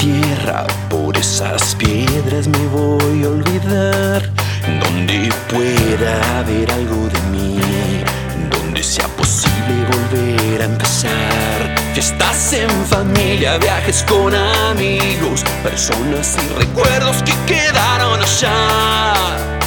tierra, por esas piedras me voy a olvidar. Donde pueda haber algo de mí, donde sea posible volver a empezar. Fiestas en familia, viajes con amigos, personas y recuerdos que quedaron allá.